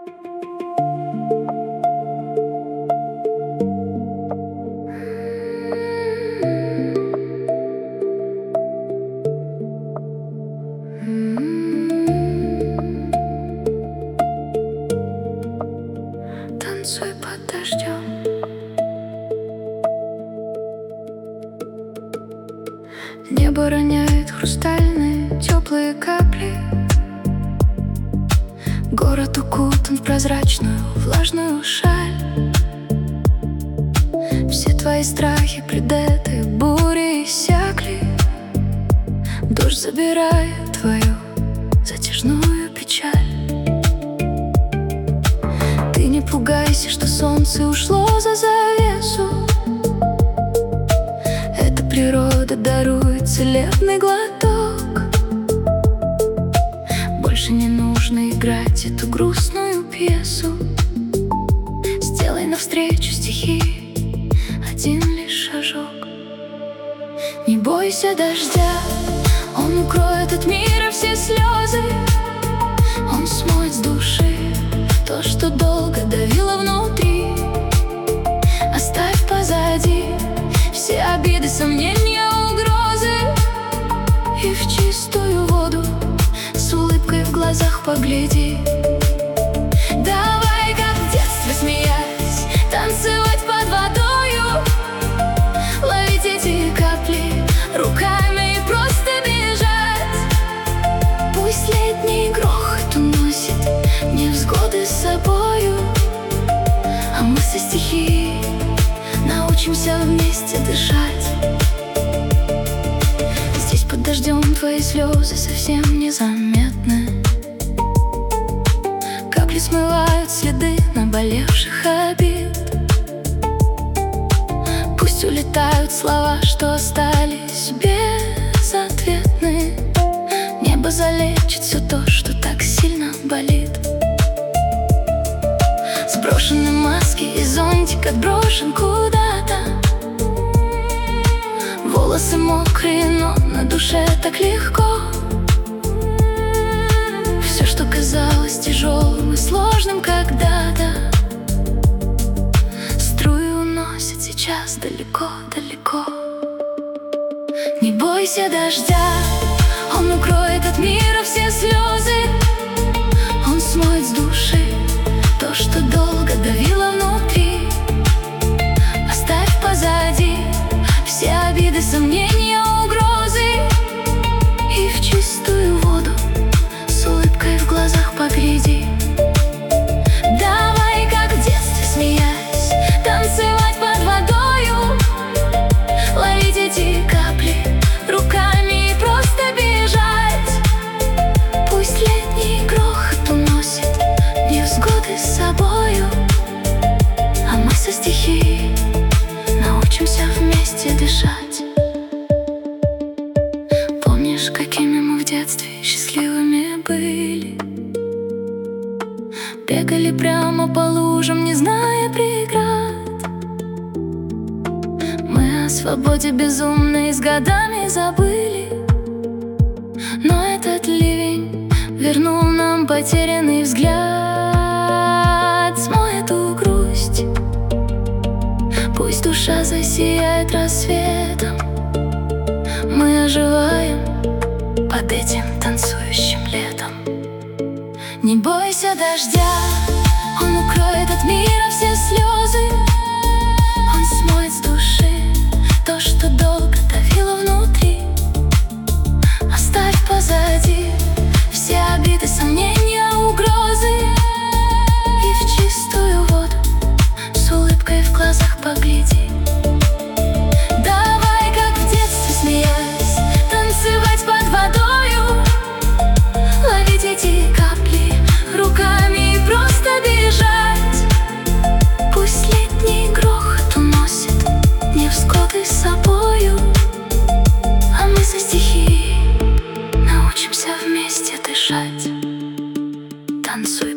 Танцуй под дождем. Небо роняет хрустальные теплые капли. Город укутан в прозрачную влажную шаль. Все твои страхи, предатые бури иссякли. Дождь забирает твою затяжную печаль. Ты не пугайся, что солнце ушло за завесу. Это природа дарует целебный глоток. Больше не нужно играть эту грустную пьесу. Сделай навстречу стихии один лишь шажок. Не бойся дождя, он укроет от мира все слезы. Он смоет с души то, что долго давило внутри. Оставь позади все обиды, сомнения, угрозы. И в чистую воду с улыбкой в глазах погляди. Давай, как в детстве, смеясь, танцевать под водою, ловить эти капли руками и просто бежать. Пусть летний грохот уносит невзгоды с собою, а мы со стихией научимся вместе дышать. Здесь под дождем твои слезы совсем незаметны. Капли смывают следы наболевших обид. Пусть улетают слова, что остались безответны. Небо залечит все то, что так сильно болит. Сброшены маски и зонтик отброшен куда-то. Волосы мокрые, но на душе так легко. Все, что казалось тяжелым и сложным когда-то, струи уносят сейчас далеко-далеко. Не бойся дождя, он укроет от мира все слезы. Он смоет с души то, что долго давило внутри. Оставь позади все обиды, сомнения, угрозы. И в чистую воду с улыбкой в глазах погляди. Давай, как в детстве, смеясь, танцевать под водою, ловить эти капли руками и просто бежать. Пусть летний грохот уносит невзгоды с собою, а мы со стихией научимся вместе дышать. Помнишь, какими мы в детстве счастливыми были? Бегали прямо по лужам, не зная преград. Мы о свободе безумной с годами забыли. Но этот ливень вернул нам потерянный взгляд. Смой эту грусть, пусть душа засияет рассветом. Мы оживаем под этим танцующим летом. Не бойся дождя, он укроет от мира все слезы. Он смоет с души то, что долго давило внутри. Оставь позади все обиды, сомнения, угрозы. И в чистую воду с улыбкой в глазах погляди. Давай, как в детстве, смеясь, танцевать под водою, ловить эти капли руками и просто бежать. Пусть летний грохот уносит невзгоды с собою, а мы со стихией научимся вместе дышать. Танцуй